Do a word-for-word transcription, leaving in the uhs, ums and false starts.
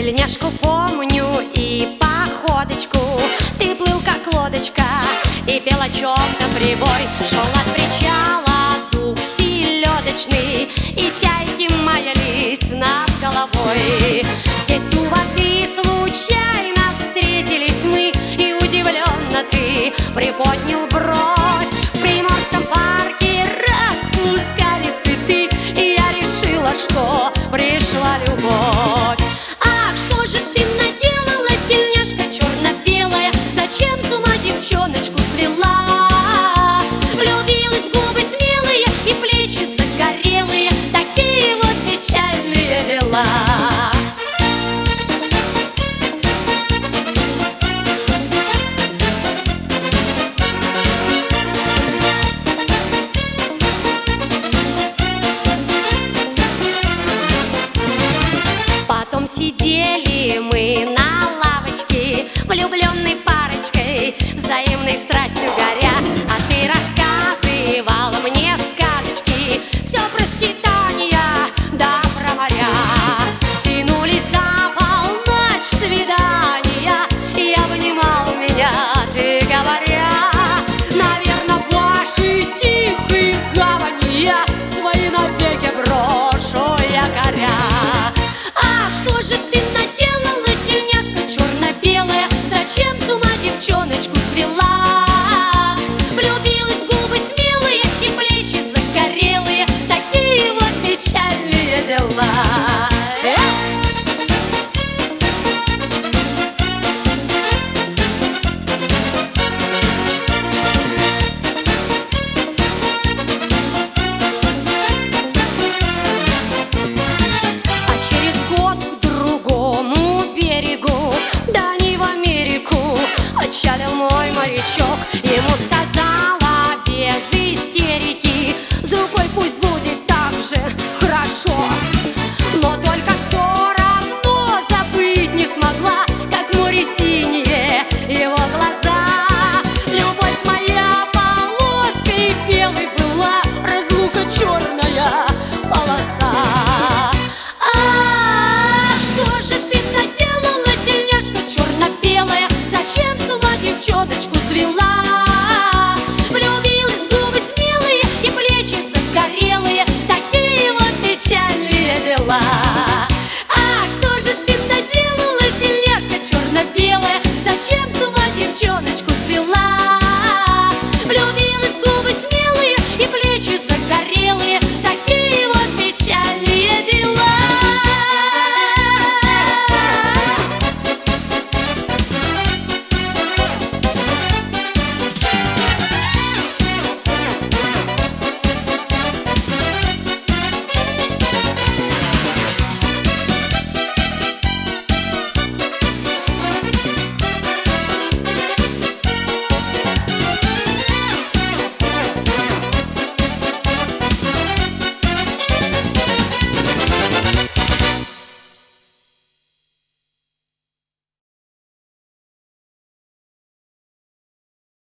Тельняшку помню и походочку. Ты плыл как лодочка и пел о чем-то прибой. Шел от причала дух селедочный, и чайки маялись над головой. Здесь у воды случайно встретились мы, и удивленно ты приподнял бровь. В Приморском парке распускались цветы, и я решила, что пришла любовь. Ах, что же ты наделала, тельняшка черно-белая? Зачем с ума девчоночку свела? Влюбилась в губы смелые и плечи загорелые, такие вот печальные дела. Потом сидели мы на лавочке, влюбленной парочкой, взаимной страстью горя. А ты рассказывала мне сказочки, все про скитания, да про моря. Тянулись за полночь свидания, и обнимал меня ты, говоря: наверно, в вашей тихой гавани я свои навеки брошу якоря. Что же ты наделала, тельняшка черно-белая? Зачем с ума девчоночку свела? Влюбилась в губы смелые и плечи загорелые, такие вот печальные дела. Отчалил мой морячок, ему сказала без истерики: с другой пусть будет так же хорошо. Но только все равно забыть не смогла, как море синее его глаза. Любовь моя полоской белой была, разлука черная